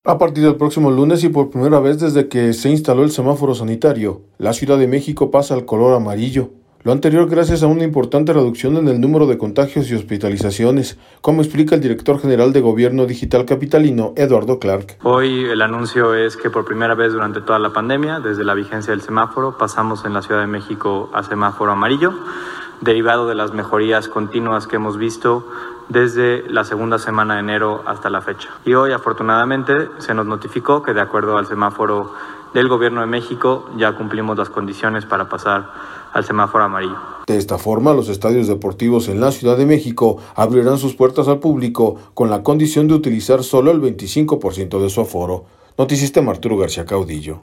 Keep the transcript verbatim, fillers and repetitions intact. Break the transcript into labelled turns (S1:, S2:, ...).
S1: A partir del próximo lunes y por primera vez desde que se instaló el semáforo sanitario, la Ciudad de México pasa al color amarillo. Lo anterior gracias a una importante reducción en el número de contagios y hospitalizaciones, como explica el director general de Gobierno Digital Capitalino, Eduardo Clark.
S2: Hoy el anuncio es que por primera vez durante toda la pandemia, desde la vigencia del semáforo, pasamos en la Ciudad de México a semáforo amarillo, derivado de las mejorías continuas que hemos visto desde la segunda semana de enero hasta la fecha. Y hoy, afortunadamente, se nos notificó que de acuerdo al semáforo del Gobierno de México ya cumplimos las condiciones para pasar al semáforo amarillo.
S1: De esta forma, los estadios deportivos en la Ciudad de México abrirán sus puertas al público con la condición de utilizar solo el veinticinco por ciento de su aforo. Notisistema Arturo García Caudillo.